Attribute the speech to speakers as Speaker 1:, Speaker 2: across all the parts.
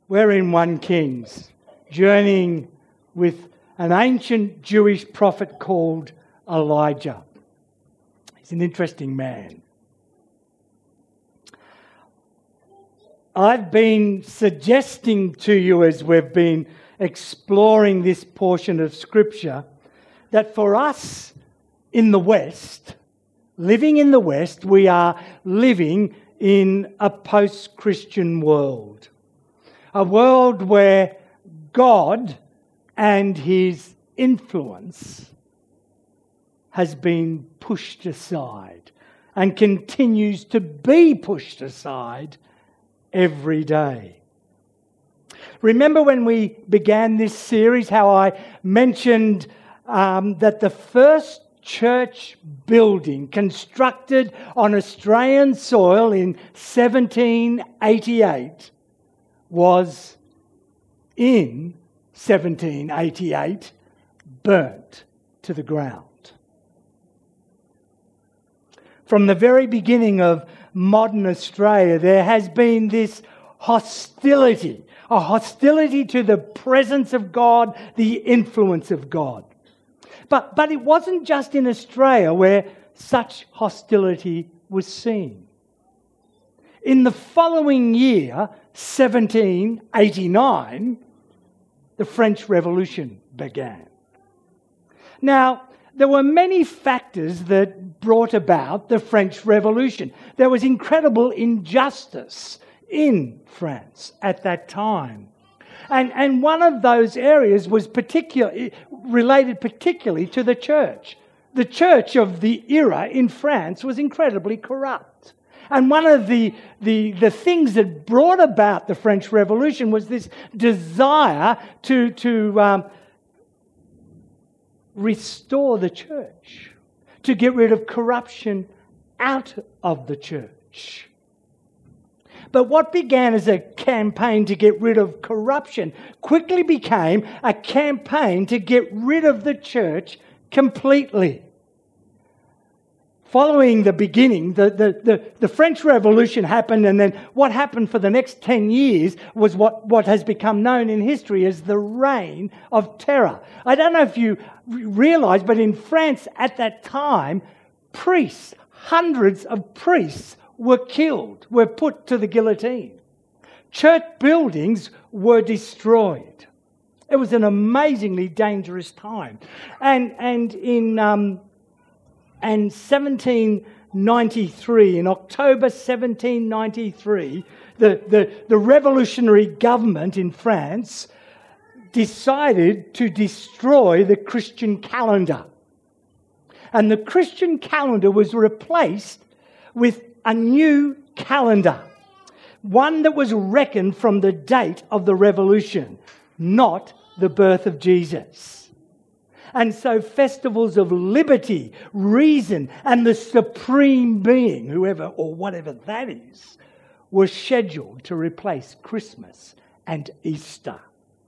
Speaker 1: We're in 1 Kings, journeying with an ancient Jewish prophet called Elijah. He's an interesting man. I've been suggesting to you as we've been exploring this portion of Scripture that for us in the West, living in the West, we are living in a post-Christian world. A world where God and His influence has been pushed aside and continues to be pushed aside every day. Remember when we began this series how I mentioned that the first church building constructed on Australian soil in 1788 was in 1788 burnt to the ground. From the very beginning of modern Australia, there has been this hostility, a hostility to the presence of God, the influence of God. But it wasn't just in Australia where such hostility was seen. In the following year, 1789, the French Revolution began. Now, there were many factors that brought about the French Revolution. There was incredible injustice in France at that time. And one of those areas was related particularly to the church. The church of the era in France was incredibly corrupt. And one of the things that brought about the French Revolution was this desire to restore the church, to get rid of corruption out of the church. But what began as a campaign to get rid of corruption quickly became a campaign to get rid of the church completely. Following the beginning, the French Revolution happened, and then what happened for the next 10 years was what has become known in history as the Reign of Terror. I don't know if you realise, but in France at that time, priests, hundreds of priests were killed, were put to the guillotine. Church buildings were destroyed. It was an amazingly dangerous time. And in 1793, in October 1793, the revolutionary government in France decided to destroy the Christian calendar. And the Christian calendar was replaced with a new calendar, one that was reckoned from the date of the revolution, not the birth of Jesus. And so festivals of liberty, reason, and the supreme being, whoever or whatever that is, were scheduled to replace Christmas and Easter.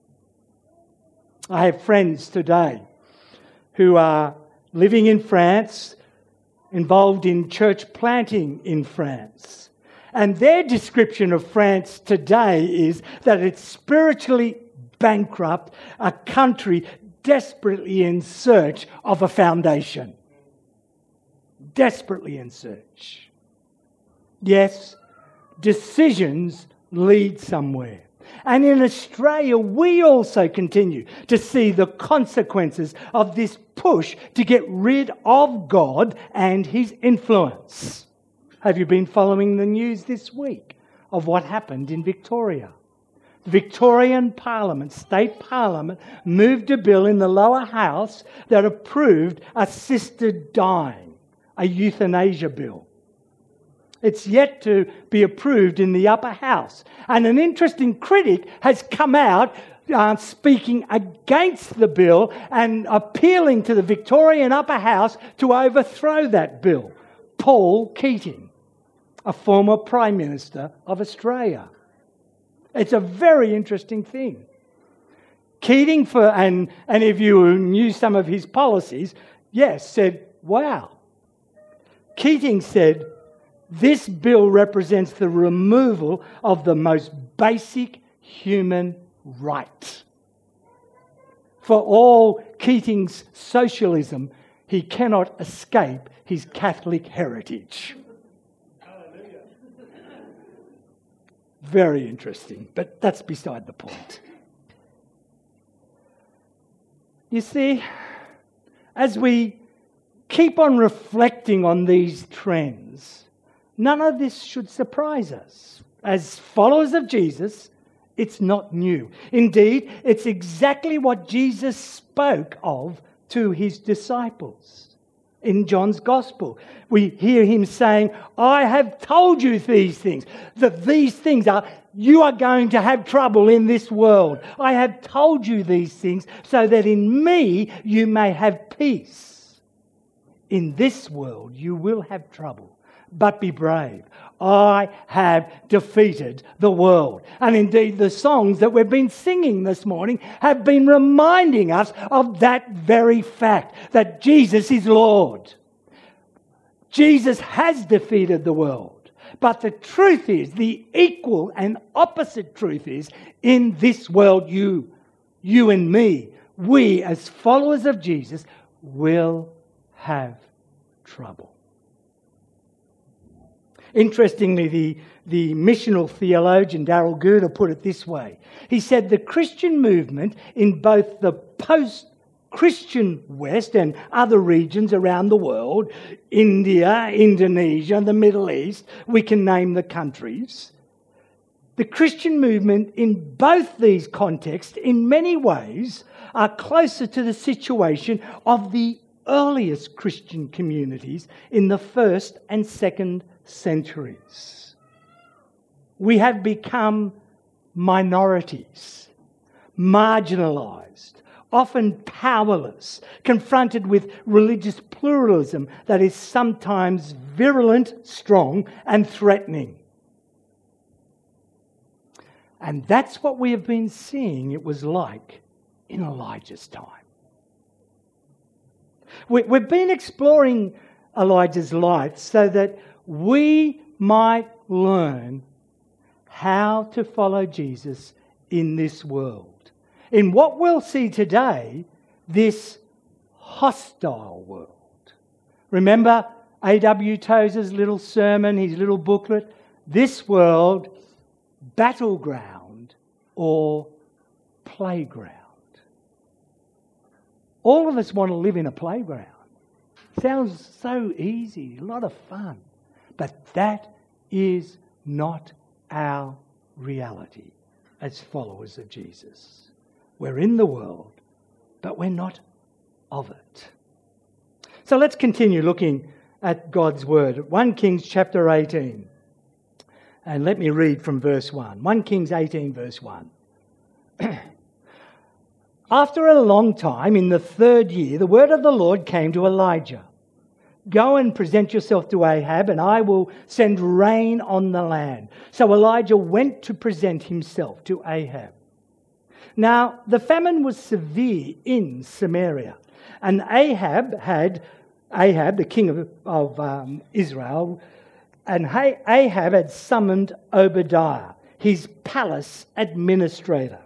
Speaker 1: I have friends today who are living in France, involved in church planting in France. And their description of France today is that it's spiritually bankrupt, a country desperately in search of a foundation. Desperately in search. Yes, decisions lead somewhere. And in Australia, we also continue to see the consequences of this push to get rid of God and His influence. Have you been following the news this week of what happened in Victoria? The Victorian Parliament, State Parliament, moved a bill in the lower house that approved assisted dying, a euthanasia bill. It's yet to be approved in the upper house. And an interesting critic has come out speaking against the bill and appealing to the Victorian upper house to overthrow that bill. Paul Keating, a former Prime Minister of Australia. It's a very interesting thing. Keating, and if you knew some of his policies, said, wow. Keating said, this bill represents the removal of the most basic human right. For all Keating's socialism, he cannot escape his Catholic heritage. Hallelujah. Very interesting, but that's beside the point. You see, as we keep on reflecting on these trends, none of this should surprise us. As followers of Jesus, it's not new. Indeed, it's exactly what Jesus spoke of to his disciples. In John's Gospel, we hear him saying, I have told you these things, that these things are, you are going to have trouble in this world. I have told you these things so that in me you may have peace. In this world you will have trouble, but be brave. I have defeated the world. And indeed, the songs that we've been singing this morning have been reminding us of that very fact, that Jesus is Lord. Jesus has defeated the world. But the truth is, the equal and opposite truth is, in this world, you and me, we as followers of Jesus will have trouble. Interestingly, the missional theologian Darrell Guder put it this way. He said the Christian movement in both the post-Christian West and other regions around the world, India, Indonesia, the Middle East, we can name the countries. The Christian movement in both these contexts, in many ways, are closer to the situation of the earliest Christian communities in the 1st and 2nd centuries. We have become minorities, marginalised, often powerless, confronted with religious pluralism that is sometimes virulent, strong, and threatening. And that's what we have been seeing it was like in Elijah's time. We've been exploring Elijah's life so that we might learn how to follow Jesus in this world. In what we'll see today, this hostile world. Remember A.W. Tozer's little sermon, his little booklet? This world, battleground or playground. All of us want to live in a playground. Sounds so easy, a lot of fun. But that is not our reality as followers of Jesus. We're in the world, but we're not of it. So let's continue looking at God's word. 1 Kings chapter 18. And let me read from verse 1. 1 Kings 18 verse 1. After a long time, in the 3rd year, the word of the Lord came to Elijah. Go and present yourself to Ahab, and I will send rain on the land. So Elijah went to present himself to Ahab. Now, the famine was severe in Samaria, and Ahab, the king of Israel, and Ahab had summoned Obadiah, his palace administrator.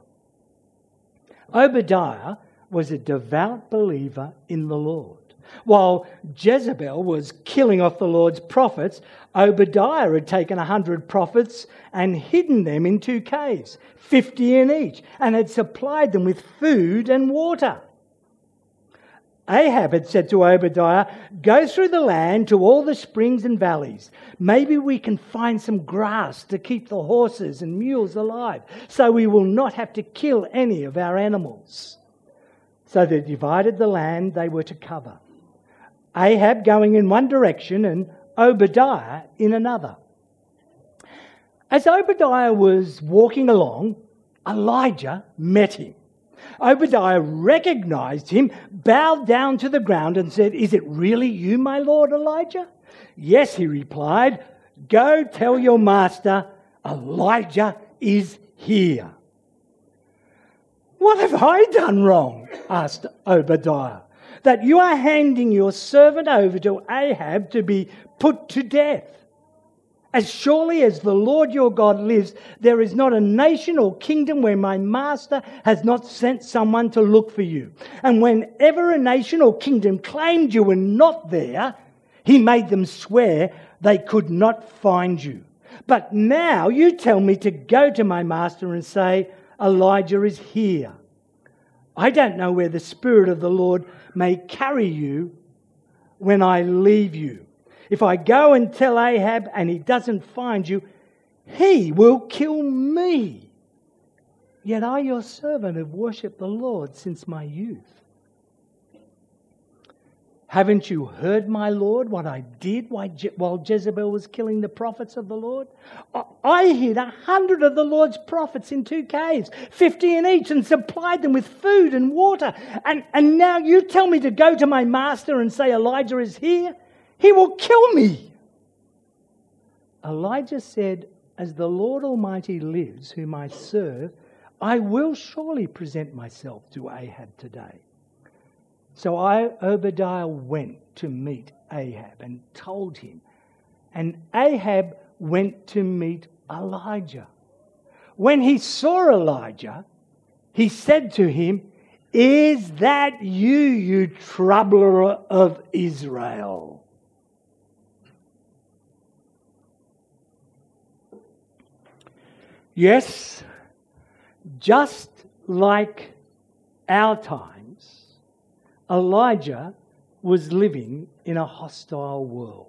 Speaker 1: Obadiah was a devout believer in the Lord. While Jezebel was killing off the Lord's prophets, Obadiah had taken 100 prophets and hidden them in 2 caves, 50 in each, and had supplied them with food and water. Ahab had said to Obadiah, go through the land to all the springs and valleys. Maybe we can find some grass to keep the horses and mules alive, so we will not have to kill any of our animals. So they divided the land they were to cover. Ahab going in one direction and Obadiah in another. As Obadiah was walking along, Elijah met him. Obadiah recognized him, bowed down to the ground and said, is it really you, my lord Elijah? Yes, he replied. Go tell your master, Elijah is here. What have I done wrong? Asked Obadiah, that you are handing your servant over to Ahab to be put to death. As surely as the Lord your God lives, there is not a nation or kingdom where my master has not sent someone to look for you. And whenever a nation or kingdom claimed you were not there, he made them swear they could not find you. But now you tell me to go to my master and say, Elijah is here. I don't know where the Spirit of the Lord may carry you when I leave you. If I go and tell Ahab and he doesn't find you, he will kill me. Yet I, your servant, have worshipped the Lord since my youth. Haven't you heard, my Lord, what I did while Jezebel was killing the prophets of the Lord? I hid 100 of the Lord's prophets in 2 caves, 50 in each, and supplied them with food and water. And now you tell me to go to my master and say Elijah is here? He will kill me. Elijah said, as the Lord Almighty lives, whom I serve, I will surely present myself to Ahab today. So Obadiah went to meet Ahab and told him. And Ahab went to meet Elijah. When he saw Elijah, he said to him, Is that you troubler of Israel? Yes, just like our times, Elijah was living in a hostile world.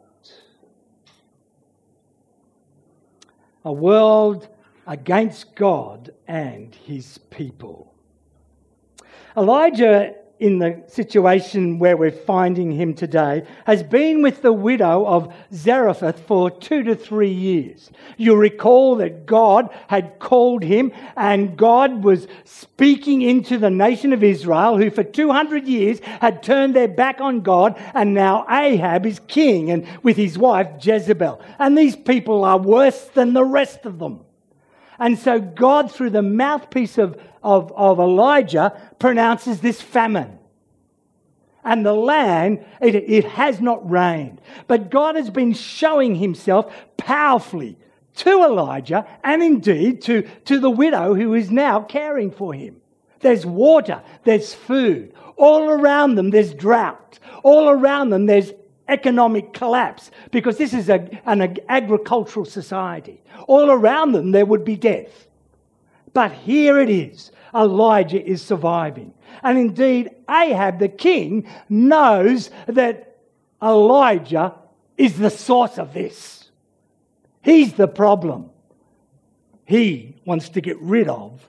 Speaker 1: A world against God and his people. Elijah, in the situation where we're finding him today, has been with the widow of Zarephath for 2 to 3 years. You'll recall that God had called him and God was speaking into the nation of Israel, who for 200 years had turned their back on God, and now Ahab is king and with his wife Jezebel. And these people are worse than the rest of them. And so God, through the mouthpiece of Elijah, pronounces this famine. And the land, it has not rained. But God has been showing himself powerfully to Elijah and indeed to the widow who is now caring for him. There's water, there's food. All around them there's drought. All around them there's economic collapse, because this is an agricultural society. All around them there would be death. But here it is. Elijah is surviving. And indeed, Ahab the king knows that Elijah is the source of this. He's the problem. He wants to get rid of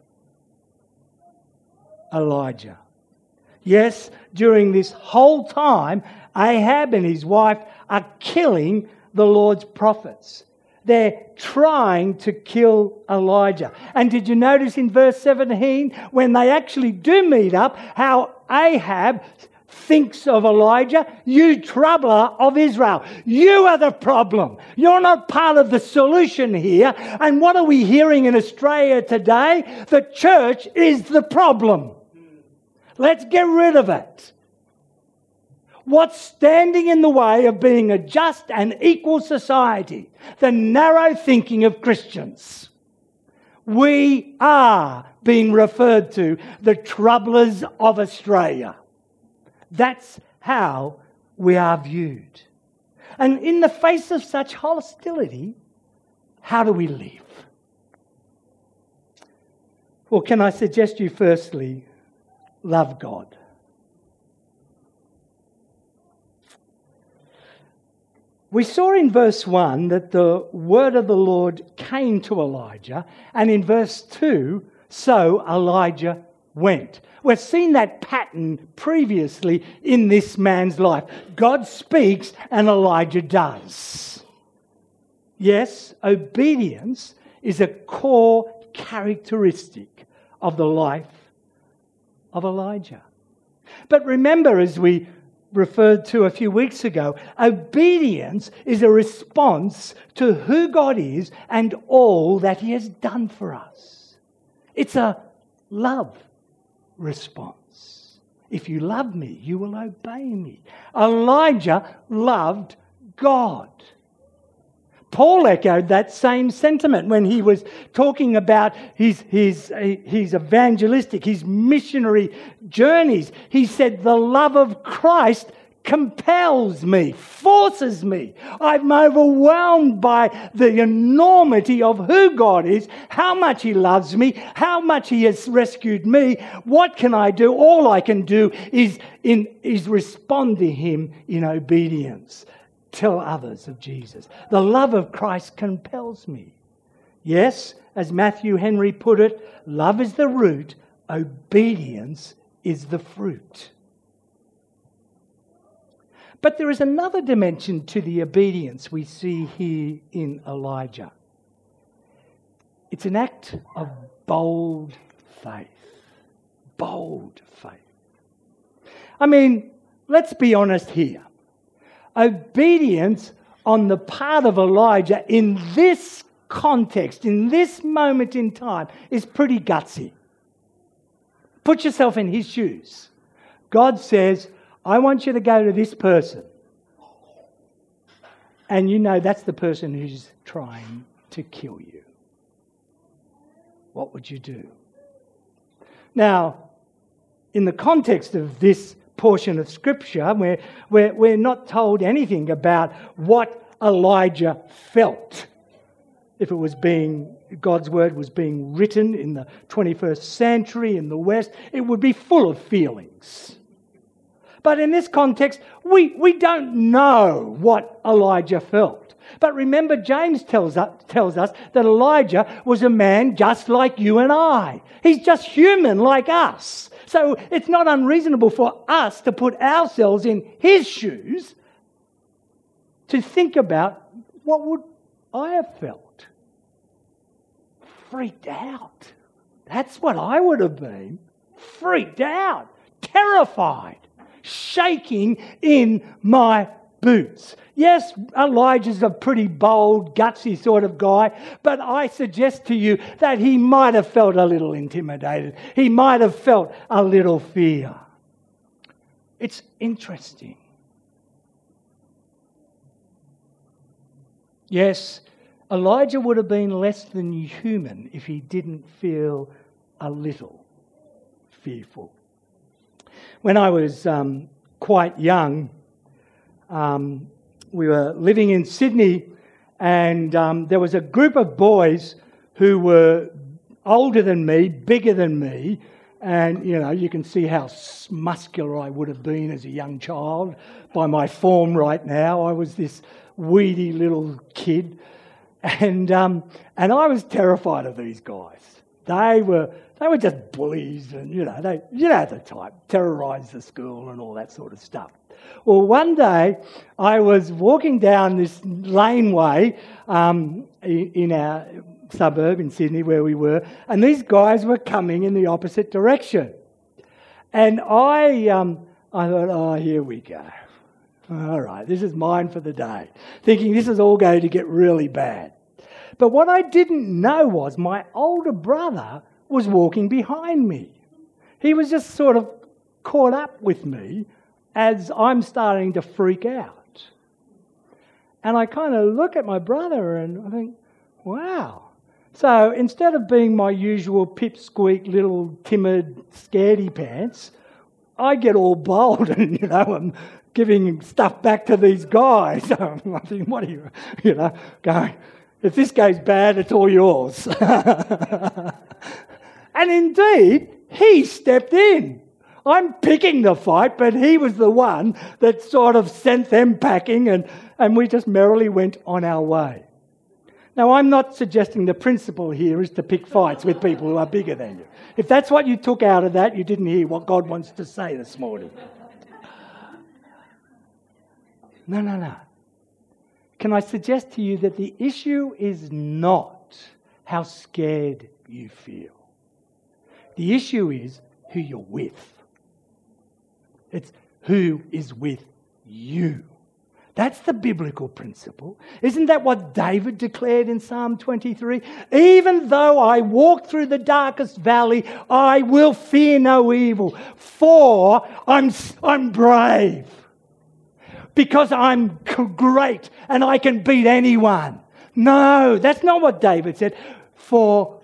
Speaker 1: Elijah. Yes, during this whole time, Ahab and his wife are killing the Lord's prophets. They're trying to kill Elijah. And did you notice in verse 17, when they actually do meet up, how Ahab thinks of Elijah? You troubler of Israel. You are the problem. You're not part of the solution here. And what are we hearing in Australia today? The church is the problem. Let's get rid of it. What's standing in the way of being a just and equal society? The narrow thinking of Christians. We are being referred to the troublers of Australia. That's how we are viewed. And in the face of such hostility, how do we live? Well, can I suggest you firstly, love God. We saw in verse 1 that the word of the Lord came to Elijah, and in verse 2, so Elijah went. We've seen that pattern previously in this man's life. God speaks and Elijah does. Yes, obedience is a core characteristic of the life of Elijah. But remember, as we referred to a few weeks ago, obedience is a response to who God is and all that he has done for us. It's a love response. If you love me, you will obey me. Elijah loved God. Paul echoed that same sentiment when he was talking about his evangelistic, his missionary journeys. He said, the love of Christ compels me, forces me. I'm overwhelmed by the enormity of who God is, how much He loves me, how much He has rescued me. What can I do? All I can do is respond to Him in obedience. Tell others of Jesus. The love of Christ compels me. Yes, as Matthew Henry put it, love is the root, obedience is the fruit. But there is another dimension to the obedience we see here in Elijah. It's an act of bold faith. Bold faith. I mean, let's be honest here. Obedience on the part of Elijah in this context, in this moment in time, is pretty gutsy. Put yourself in his shoes. God says, I want you to go to this person. And you know that's the person who's trying to kill you. What would you do? Now, in the context of this portion of Scripture, we're not told anything about what Elijah felt. If it was God's word was being written in the 21st century in the West, it would be full of feelings. But in this context, we don't know what Elijah felt. But remember, James tells us that Elijah was a man just like you and I. He's just human like us. So it's not unreasonable for us to put ourselves in his shoes to think about what would I have felt. Freaked out. That's what I would have been. Freaked out. Terrified. Shaking in my boots. Yes, Elijah's a pretty bold, gutsy sort of guy, but I suggest to you that he might have felt a little intimidated. He might have felt a little fear. It's interesting. Yes, Elijah would have been less than human if he didn't feel a little fearful. When I was quite young, we were living in Sydney, and there was a group of boys who were older than me, bigger than me, and you can see how muscular I would have been as a young child by my form right now. I was this weedy little kid, and I was terrified of these guys. They were just bullies, and the type, terrorise the school and all that sort of stuff. Well, one day I was walking down this laneway in our suburb in Sydney where we were, and these guys were coming in the opposite direction. And I thought, oh, here we go. All right, this is mine for the day, thinking this is all going to get really bad. But what I didn't know was my older brother was walking behind me. He was just sort of caught up with me as I'm starting to freak out. And I kind of look at my brother and I think, wow. So instead of being my usual pipsqueak, little timid, scaredy pants, I get all bold and, I'm giving stuff back to these guys. I'm thinking, what are you, going, if this goes bad, it's all yours. And indeed, he stepped in. I'm picking the fight, but he was the one that sort of sent them packing, and we just merrily went on our way. Now, I'm not suggesting the principle here is to pick fights with people who are bigger than you. If that's what you took out of that, you didn't hear what God wants to say this morning. No. Can I suggest to you that the issue is not how scared you feel. The issue is who you're with. It's who is with you. That's the biblical principle. Isn't that what David declared in Psalm 23? Even though I walk through the darkest valley, I will fear no evil, for I'm brave. Because I'm great and I can beat anyone. No, that's not what David said. For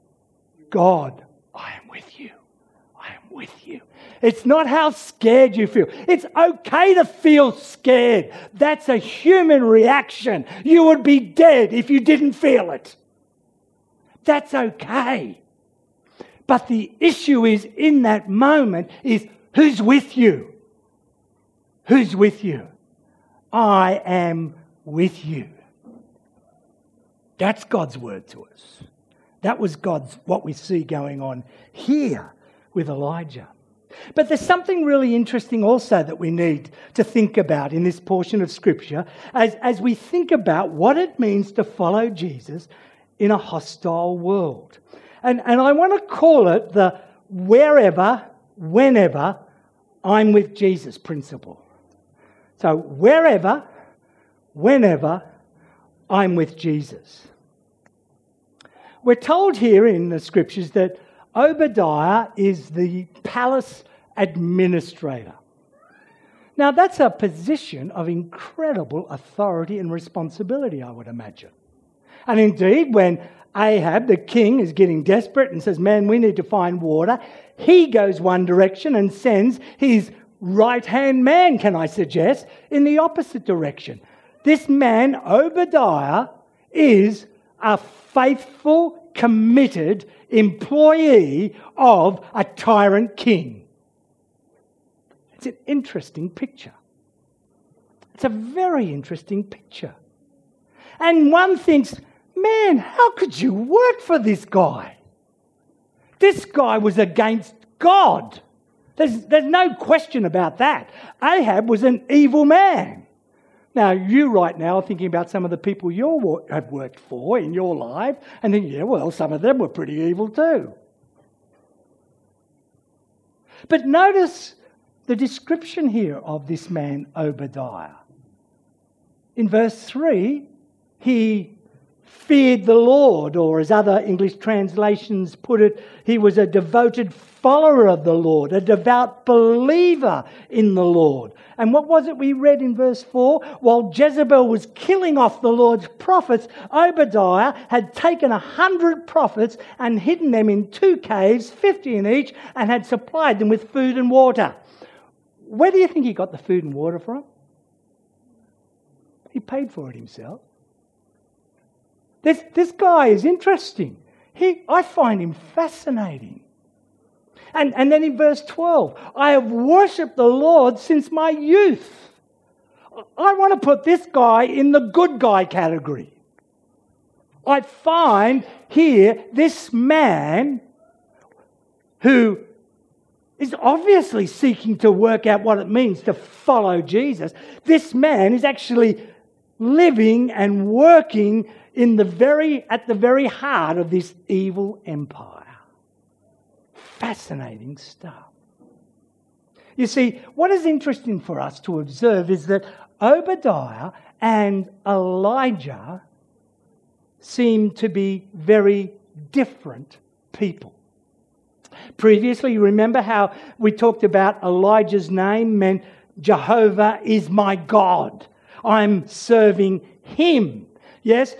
Speaker 1: God, I am with you. I am with you. It's not how scared you feel. It's okay to feel scared. That's a human reaction. You would be dead if you didn't feel it. That's okay. But the issue is, in that moment, is who's with you? Who's with you? I am with you. That's God's word to us. That was what we see going on here with Elijah. But there's something really interesting also that we need to think about in this portion of Scripture as we think about what it means to follow Jesus in a hostile world. And I want to call it the wherever, whenever I'm with Jesus principle. So wherever, whenever I'm with Jesus. We're told here in the Scriptures that Obadiah is the palace administrator. Now, that's a position of incredible authority and responsibility, I would imagine. And indeed, when Ahab, the king, is getting desperate and says, man, we need to find water, he goes one direction and sends his right-hand man, can I suggest, in the opposite direction. This man, Obadiah, is a faithful, committed employee of a tyrant king. It's an interesting picture. It's a very interesting picture. And one thinks, man, how could you work for this guy? This guy was against God. There's no question about that. Ahab was an evil man. Now, you right now are thinking about some of the people you have worked for in your life and think, yeah, well, some of them were pretty evil too. But notice the description here of this man, Obadiah. In verse 3, he feared the Lord, or as other English translations put it, he was a devoted follower of the Lord, a devout believer in the Lord. And what was it we read in verse 4? While Jezebel was killing off the Lord's prophets, Obadiah had taken 100 prophets and hidden them in 2 caves, 50 in each, and had supplied them with food and water. Where do you think he got the food and water from? He paid for it himself. This guy is interesting. I find him fascinating. And then in verse 12, I have worshipped the Lord since my youth. I want to put this guy in the good guy category. I find here this man who is obviously seeking to work out what it means to follow Jesus. This man is actually living and working at the very heart of this evil empire. Fascinating stuff. You see, what is interesting for us to observe is that Obadiah and Elijah seem to be very different people. Previously, you remember how we talked about Elijah's name meant Jehovah is my God. I'm serving him. Yes,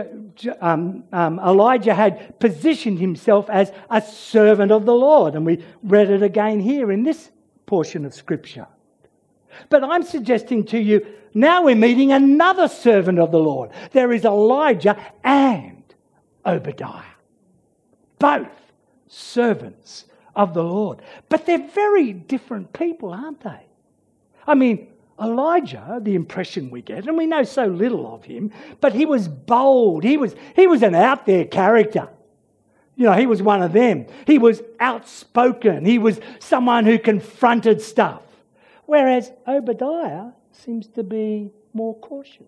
Speaker 1: Elijah had positioned himself as a servant of the Lord, and we read it again here in this portion of Scripture. But I'm suggesting to you, now we're meeting another servant of the Lord. There is Elijah and Obadiah, both servants of the Lord. But they're very different people, aren't they? I mean, Elijah, the impression we get, and we know so little of him, but he was bold. He was an out there character. You know, he was one of them. He was outspoken. He was someone who confronted stuff. Whereas Obadiah seems to be more cautious.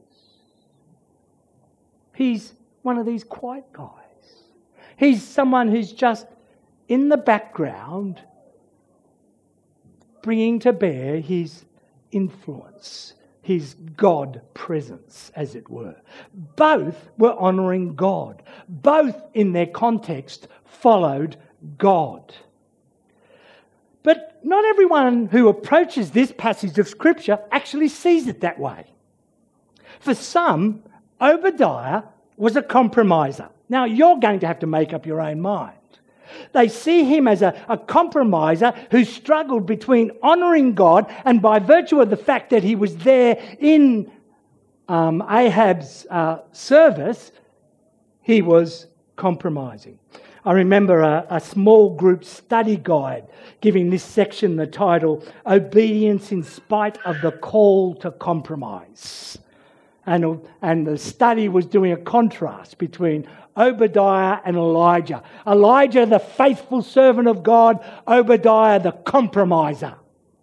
Speaker 1: He's one of these quiet guys. He's someone who's just in the background, bringing to bear his influence, his God presence, as it were. Both were honouring God. Both, in their context, followed God. But not everyone who approaches this passage of Scripture actually sees it that way. For some, Obadiah was a compromiser. Now, you're going to have to make up your own mind. They see him as a compromiser who struggled between honouring God, and by virtue of the fact that he was there in Ahab's service, he was compromising. I remember a small group study guide giving this section the title, Obedience in Spite of the Call to Compromise. And the study was doing a contrast between Obadiah and Elijah. Elijah, the faithful servant of God, Obadiah, the compromiser.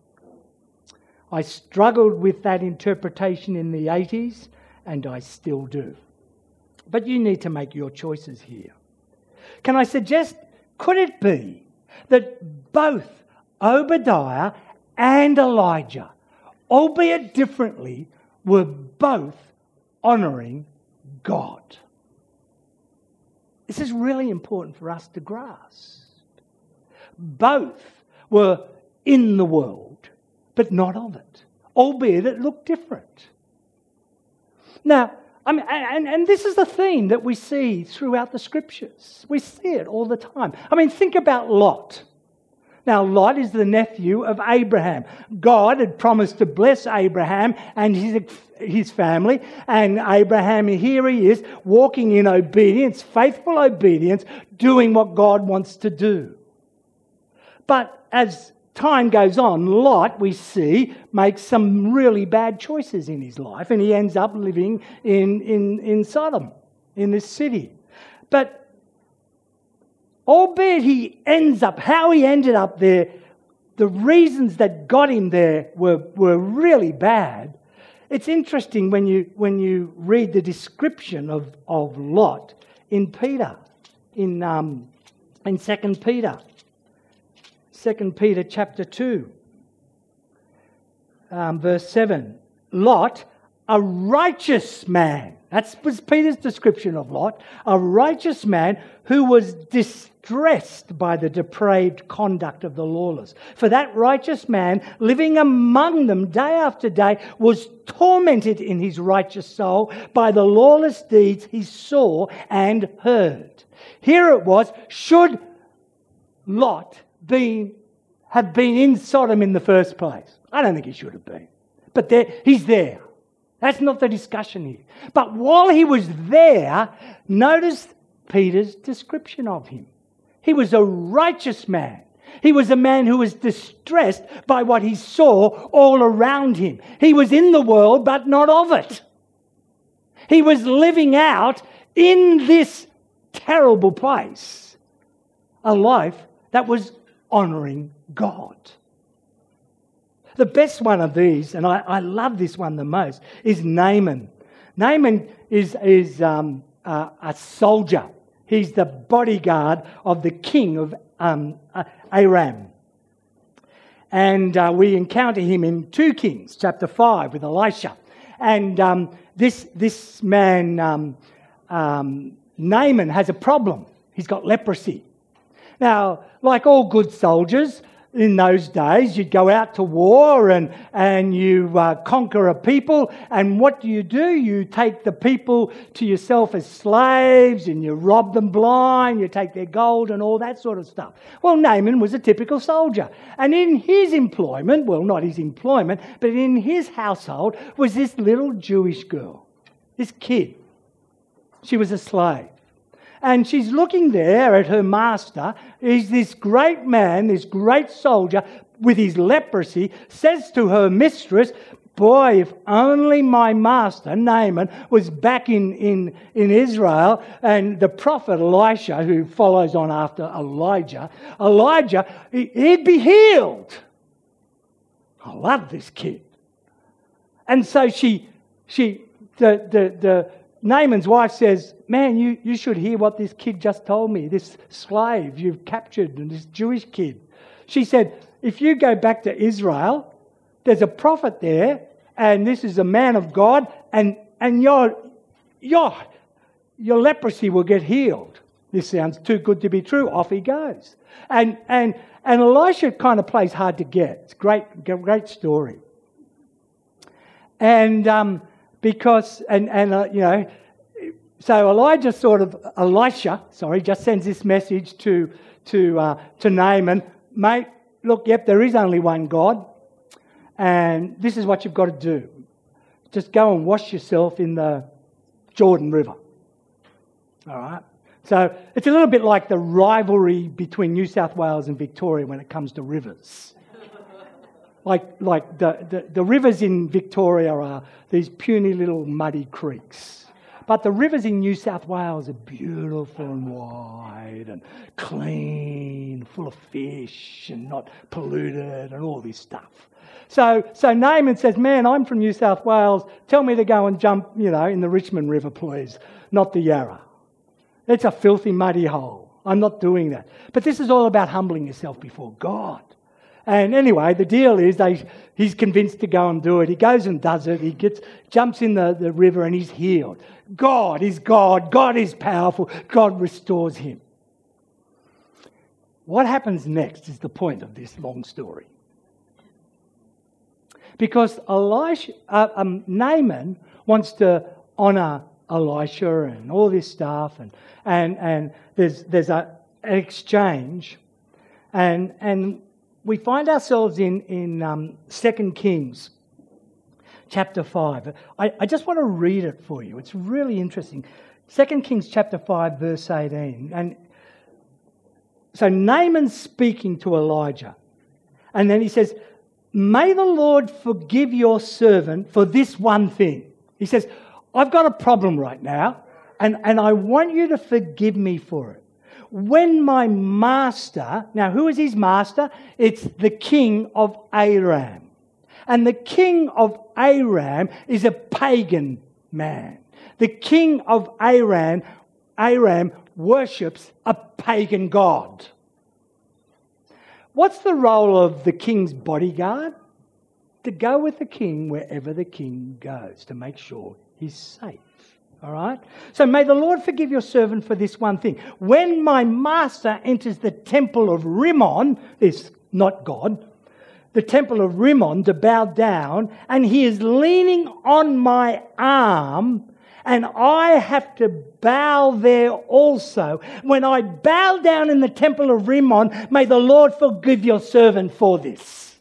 Speaker 1: I struggled with that interpretation in the 80s, and I still do. But you need to make your choices here. Can I suggest, could it be that both Obadiah and Elijah, albeit differently, were both honouring God? This is really important for us to grasp. Both were in the world, but not of it, albeit it looked different. Now, and this is the theme that we see throughout the Scriptures. We see it all the time. Think about Lot. Now, Lot is the nephew of Abraham. God had promised to bless Abraham and his family, and Abraham, here he is, walking in obedience, faithful obedience, doing what God wants to do. But as time goes on, Lot, we see, makes some really bad choices in his life, and he ends up living in Sodom, in this city. But albeit how he ended up there, the reasons that got him there were really bad. It's interesting when you read the description of Lot in Peter, in 2 Peter. 2 Peter chapter 2, verse 7. Lot, a righteous man. That was Peter's description of Lot. A righteous man who was distressed by the depraved conduct of the lawless. For that righteous man, living among them day after day, was tormented in his righteous soul by the lawless deeds he saw and heard. Here it was, should Lot have been in Sodom in the first place? I don't think he should have been. But he's there. That's not the discussion here. But while he was there, notice Peter's description of him. He was a righteous man. He was a man who was distressed by what he saw all around him. He was in the world, but not of it. He was living out in this terrible place a life that was honouring God. The best one of these, and I love this one the most, is Naaman. Naaman is a soldier. He's the bodyguard of the king of Aram. And we encounter him in 2 Kings, chapter 5, with Elisha. And this man, Naaman, has a problem. He's got leprosy. Now, like all good soldiers, in those days, you'd go out to war and you conquer a people. And what do? You take the people to yourself as slaves and you rob them blind, you take their gold and all that sort of stuff. Well, Naaman was a typical soldier. And in his employment, well, not his employment, but in his household was this little Jewish girl, this kid. She was a slave. And she's looking there at her master. He's this great man, this great soldier with his leprosy, says to her mistress, boy, if only my master, Naaman, was back in Israel, and the prophet Elisha, who follows on after Elijah, he'd be healed. I love this kid. And so Naaman's wife says, man, you should hear what this kid just told me, this slave you've captured, and this Jewish kid. She said, if you go back to Israel, there's a prophet there, and this is a man of God, and your leprosy will get healed. This sounds too good to be true. Off he goes. And Elisha kind of plays hard to get. It's a great story. And because So Elisha just sends this message to Naaman. Mate, look, yep, there is only one God, and this is what you've got to do. Just go and wash yourself in the Jordan River. All right? So it's a little bit like the rivalry between New South Wales and Victoria when it comes to rivers. Like the rivers in Victoria are these puny little muddy creeks. But the rivers in New South Wales are beautiful and wide and clean, full of fish and not polluted and all this stuff. So Naaman says, man, I'm from New South Wales. Tell me to go and jump, in the Richmond River, please, not the Yarra. It's a filthy, muddy hole. I'm not doing that. But this is all about humbling yourself before God. And anyway, the deal is he's convinced to go and do it. He goes and does it. He jumps in the river and he's healed. God is God. God is powerful. God restores him. What happens next is the point of this long story. Because Naaman wants to honour Elisha and all this stuff, and there's an exchange, and we find ourselves in 2 Kings chapter 5. I just want to read it for you. It's really interesting. 2 Kings chapter 5 verse 18. And so Naaman's speaking to Elijah, and then he says, may the Lord forgive your servant for this one thing. He says, I've got a problem right now, and I want you to forgive me for it. When my master, now who is his master? It's the king of Aram. And the king of Aram is a pagan man. The king of Aram worships a pagan god. What's the role of the king's bodyguard? To go with the king wherever the king goes, to make sure he's safe. All right? So may the Lord forgive your servant for this one thing. When my master enters the temple of Rimmon, this not God, the temple of Rimmon to bow down, and he is leaning on my arm, and I have to bow there also. When I bow down in the temple of Rimmon, may the Lord forgive your servant for this.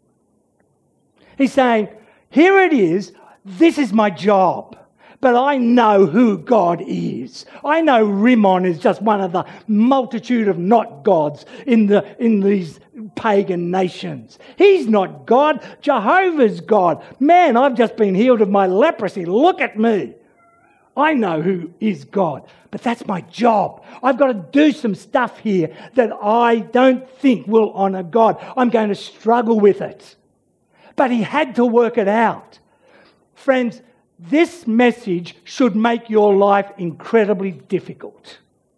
Speaker 1: He's saying, here it is, this is my job. But I know who God is. I know Rimmon is just one of the multitude of not gods in these pagan nations. He's not God. Jehovah's God. Man, I've just been healed of my leprosy. Look at me. I know who is God. But that's my job. I've got to do some stuff here that I don't think will honour God. I'm going to struggle with it. But he had to work it out. Friends, this message should make your life incredibly difficult.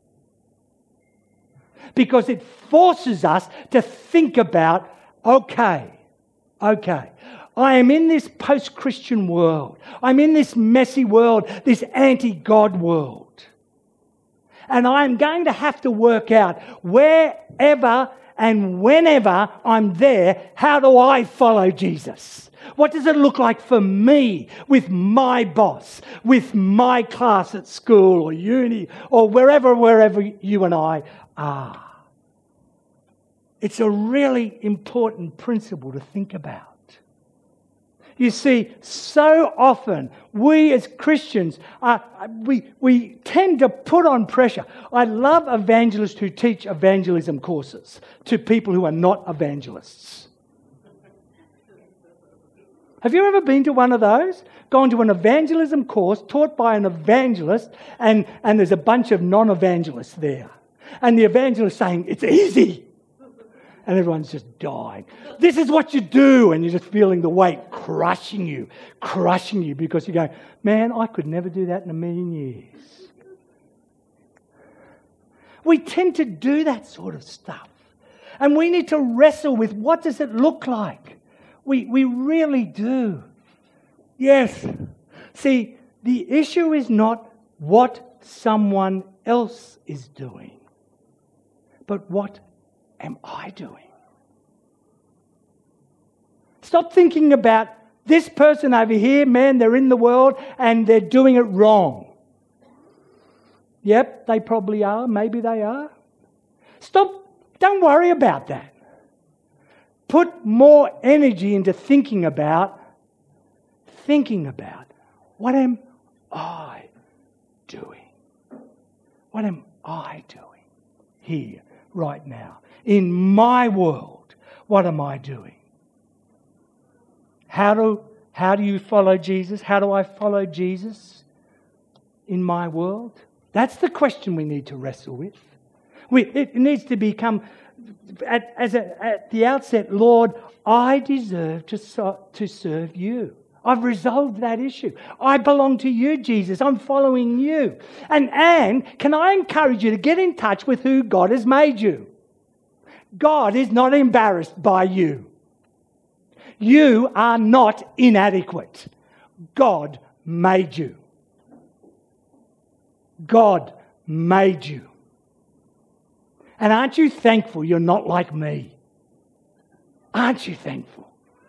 Speaker 1: Because it forces us to think about, okay, I am in this post-Christian world. I'm in this messy world, this anti-God world. And I'm going to have to work out wherever and whenever I'm there, how do I follow Jesus? What does it look like for me with my boss, with my class at school or uni or wherever you and I are? It's a really important principle to think about. You see, so often we as Christians, we tend to put on pressure. I love evangelists who teach evangelism courses to people who are not evangelists. Have you ever been to one of those? Gone to an evangelism course taught by an evangelist and there's a bunch of non-evangelists there. And the evangelist saying, it's easy. And everyone's just dying. This is what you do. And you're just feeling the weight crushing you because you're going, man, I could never do that in a million years. We tend to do that sort of stuff. And we need to wrestle with what does it look like? We really do. Yes. See, the issue is not what someone else is doing, but what am I doing? Stop thinking about this person over here, man, they're in the world and they're doing it wrong. Yep, they probably are. Maybe they are. Stop. Don't worry about that. Put more energy into thinking about what am I doing? What am I doing here, right now? In my world, what am I doing? How do you follow Jesus? How do I follow Jesus in my world? That's the question we need to wrestle with. It needs to become, at the outset, Lord, I deserve to serve you. I've resolved that issue. I belong to you, Jesus. I'm following you. And can I encourage you to get in touch with who God has made you? God is not embarrassed by you. You are not inadequate. God made you. God made you. And aren't you thankful you're not like me? Aren't you thankful?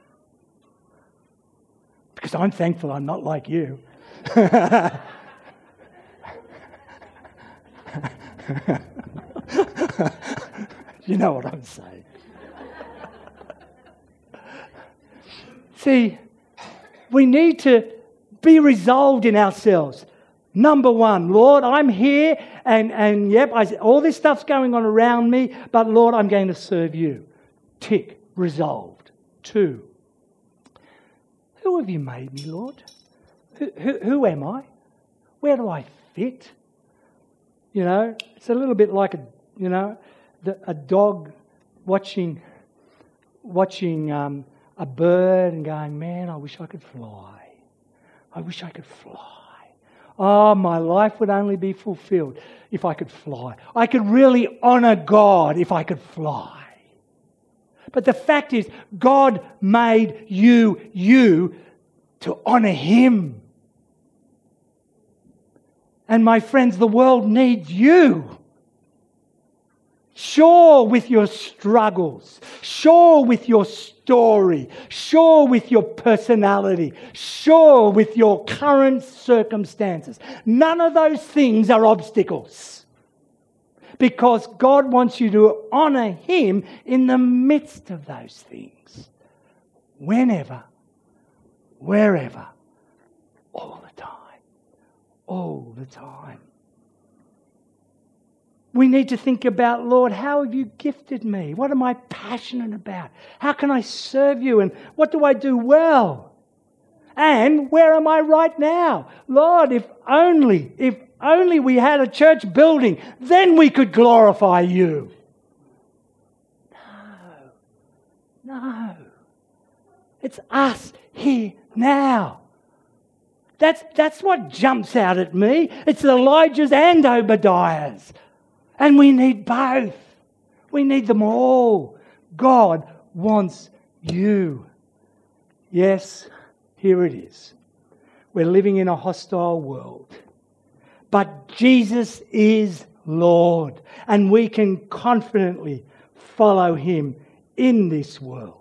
Speaker 1: Because I'm thankful I'm not like you. You know what I'm saying. See, we need to be resolved in ourselves. Number one, Lord, I'm here and yep, all this stuff's going on around me, but Lord, I'm going to serve you. Tick, resolved. 2, who have you made me, Lord? Who am I? Where do I fit? You know, it's a little bit like a dog watching a bird and going, man, I wish I could fly. I wish I could fly. Oh, my life would only be fulfilled if I could fly. I could really honour God if I could fly. But the fact is, God made you to honour Him. And my friends, the world needs you. Sure with your struggles, sure with your story, sure with your personality, sure with your current circumstances. None of those things are obstacles. Because God wants you to honour Him in the midst of those things. Whenever, wherever, all the time. All the time. We need to think about, Lord, how have you gifted me? What am I passionate about? How can I serve you? And what do I do well? And where am I right now? Lord, if only we had a church building, then we could glorify you. No. It's us here now. That's what jumps out at me. It's Elijah's and Obadiah's. And we need both. We need them all. God wants you. Yes, here it is. We're living in a hostile world. But Jesus is Lord. And we can confidently follow Him in this world.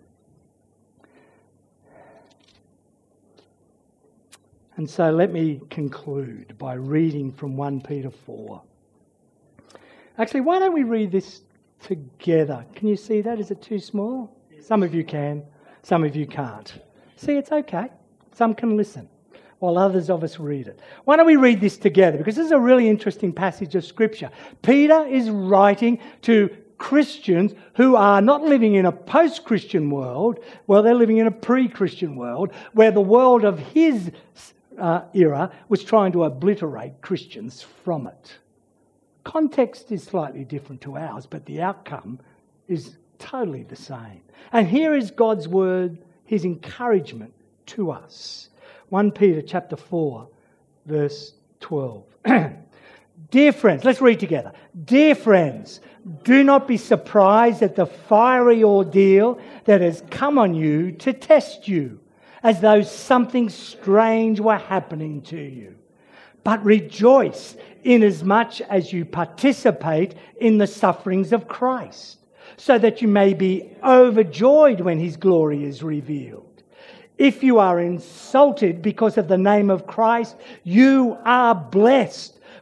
Speaker 1: And so let me conclude by reading from 1 Peter 4. Actually, why don't we read this together? Can you see that? Is it too small? Some of you can, some of you can't. See, it's okay. Some can listen, while others of us read it. Why don't we read this together? Because this is a really interesting passage of Scripture. Peter is writing to Christians who are not living in a post-Christian world. Well, they're living in a pre-Christian world, where the world of his era was trying to obliterate Christians from it. Context is slightly different to ours, but the outcome is totally the same. And here is God's word, His encouragement to us. 1 Peter chapter 4, verse 12. Dear friends, let's read together. Dear friends, do not be surprised at the fiery ordeal that has come on you to test you, as though something strange were happening to you. But rejoice inasmuch as you participate in the sufferings of Christ, so that you may be overjoyed when His glory is revealed. If you are insulted because of the name of Christ, you are blessed,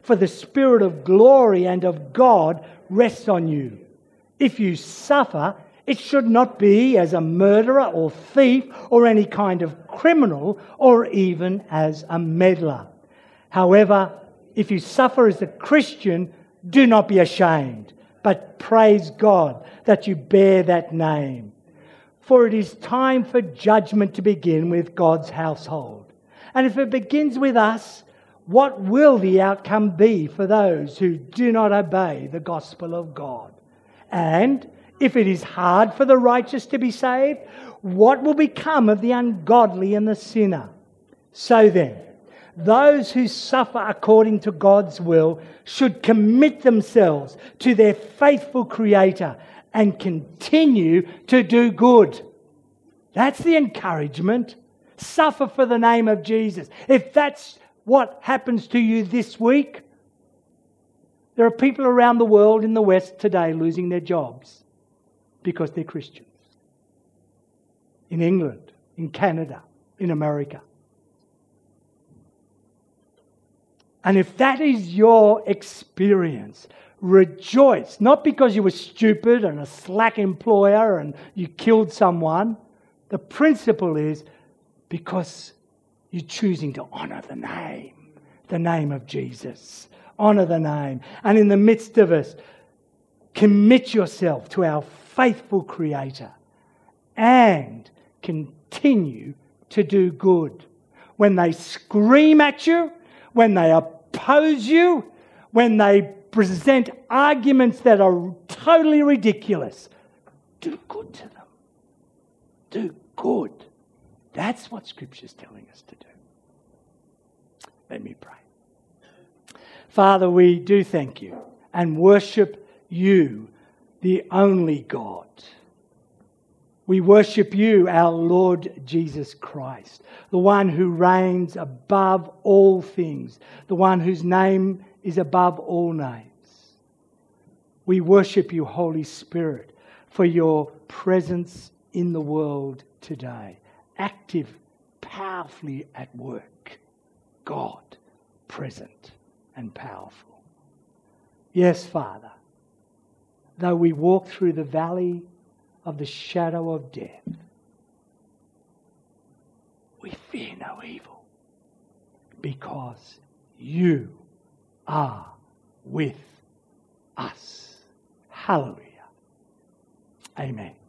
Speaker 1: for the Spirit of glory and of God rests on you. If you suffer, it should not be as a murderer or thief or any kind of criminal or even as a meddler. However, if you suffer as a Christian, do not be ashamed, but praise God that you bear that name. For it is time for judgment to begin with God's household. And if it begins with us, what will the outcome be for those who do not obey the gospel of God? And if it is hard for the righteous to be saved, what will become of the ungodly and the sinner? So then, those who suffer according to God's will should commit themselves to their faithful Creator and continue to do good. That's the encouragement. Suffer for the name of Jesus. If that's what happens to you this week, there are people around the world in the West today losing their jobs because they're Christians. In England, in Canada, in America. And if that is your experience, rejoice. Not because you were stupid and a slack employer and you killed someone. The principle is because you're choosing to honour the name of Jesus. Honour the name. And in the midst of us, commit yourself to our faithful Creator and continue to do good. When they scream at you, when they oppose you, when they present arguments that are totally ridiculous, do good to them. Do good. That's what Scripture's telling us to do. Let me pray. Father, we do thank you and worship you, the only God. We worship you, our Lord Jesus Christ, the one who reigns above all things, the one whose name is above all names. We worship you, Holy Spirit, for your presence in the world today, active, powerfully at work. God, present and powerful. Yes, Father, though we walk through the valley of the shadow of death, we fear no evil because you are with us. Hallelujah. Amen.